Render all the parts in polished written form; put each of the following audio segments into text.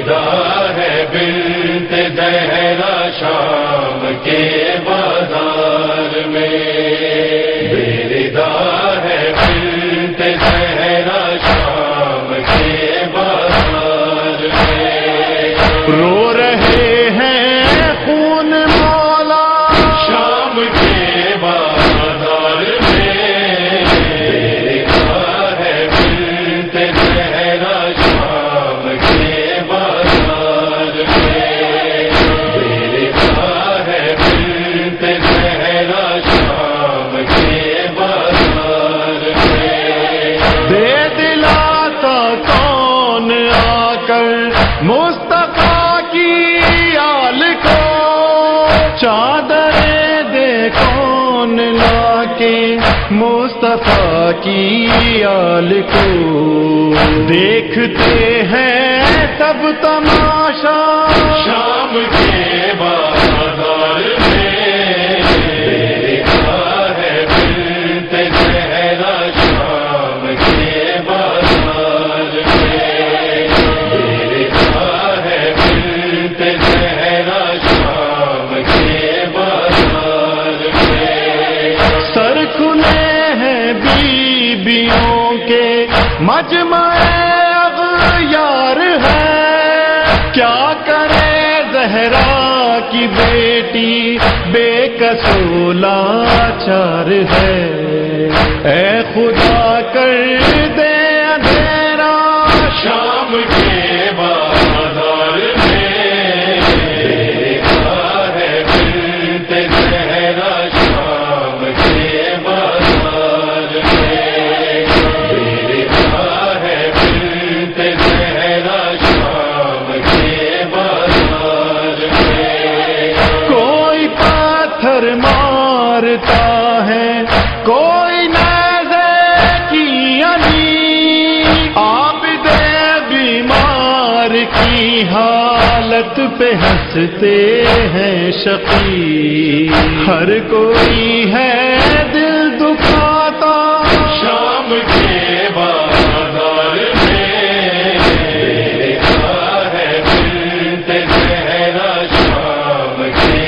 رضا ہے بنت زہرا شام کے بازار میں، بے رضا ہے بنت زہرا شام کے بازار میں، رو رہے ہیں خون مولا شام کے بازار میں، بے رضا ہے بنت زہرا شام کے بازار میں، بے رضا ہے بنت زہرا شام کے بازار میں، دے دلاتا کون آ کر مصطفیٰ کی آل کو، چادریں دے کون لا کے مصطفیٰ کی آل کو، دیکھتے ہیں سب تماشا شام کے بازار میں، بے رضا ہے بنت زہرا شام کے بازار میں، بے رضا ہے بنت زہرا شام کے بازار میں، سر کھلے ہیں بیبیوں کے مجمع اغیار ہے، کیا کرے زہرا کی بیٹی بے کسو لاچار ہے، اے خدا کر دے اندھیرا شام کے بازار میں، بے رضا ہے بنت زہرا شام کے بازار میں، بے رضا ہے بنت زہرا شام کے بازار میں، کوئی پتھر مارتا ہے کوئی نیزے کی علی، عابد بیمار کی حالت پہ ہنستے ہیں شقی، ہر کوئی ہے دل دکھاتا شام کے بازار میں، بے رضا ہے بنت زہرا شام کے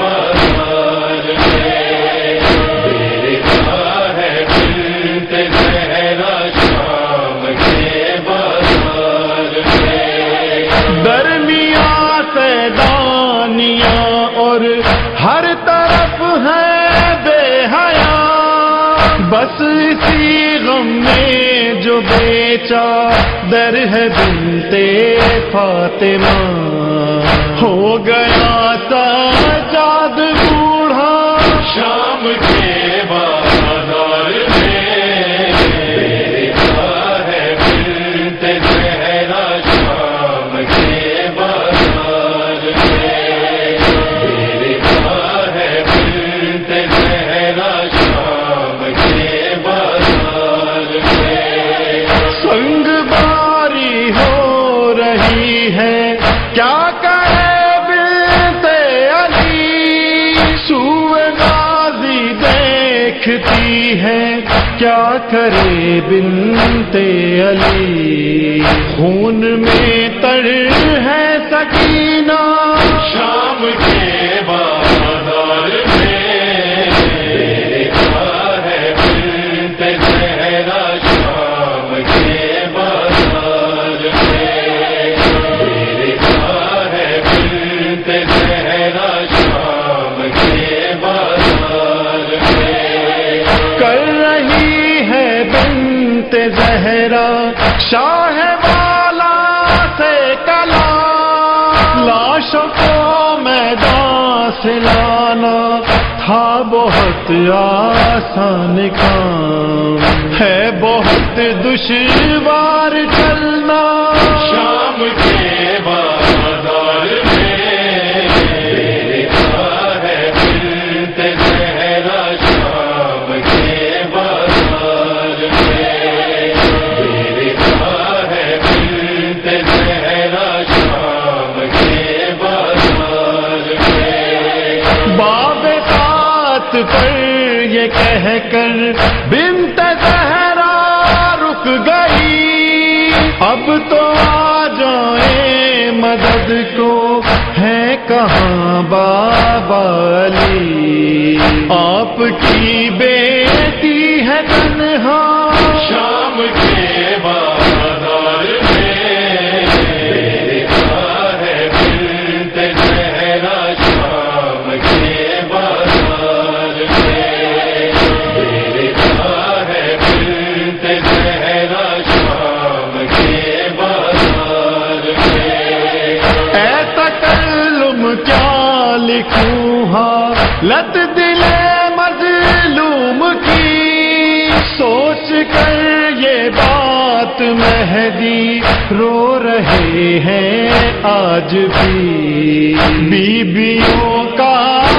بازار میں، بے رضا ہے بنت زہرا شام کے بازار میں، درمیان سے دانیاں اور ہر طرف ہے بے حیا، بس اسی غم میں جو بیچا در ہے بنت فاطمہ، ہو گیا سجاد بوڑھا شام کے بازار میں، بے رضا ہے بنت زہرا شام کے بازار میں، بے رضا ہے بنت زہرا شام کے بازار میں، سنگ باری ہو رہی ہے کیا کرے بنت علی، سوئے غازی دیکھتی ہے کیا کرے بنت علی، خون میں تر ہے سکینہ شام کے بازار میں، بے رضا ہے بنت زہرا شام کے بازار میں، بے رضا ہے بنت زہرا شام کے بازار میں، کر رہی ہے بنت زہرا شاہ والا سے کلام، لاشوں کو میدان سے لانا تھا بہت آسان کام، ہے بہت دشوار چلنا شام کے بازار میں، بے رضا ہے بنت زہرا شام کے بازار میں، بے رضا ہے بنت زہرا شام کے بازار میں، باب سات پر یہ کہہ کر بنت زہرا رک گئی، اب تو آ جائیں سید کو ہے کہاں بابا علی، آپ کی بیٹی ہے تنہا شام کے بازار میں، دیکھا ہے بنت زہرا شام کے بازار میں، دیکھا ہے بنت زہرا شام کے بازار میں۔ اے تکلم کیا لکھوں حالت دل مظلوم کی، سوچ کر یہ بات مہدی رو رہے ہیں آج بھی، بیویوں کا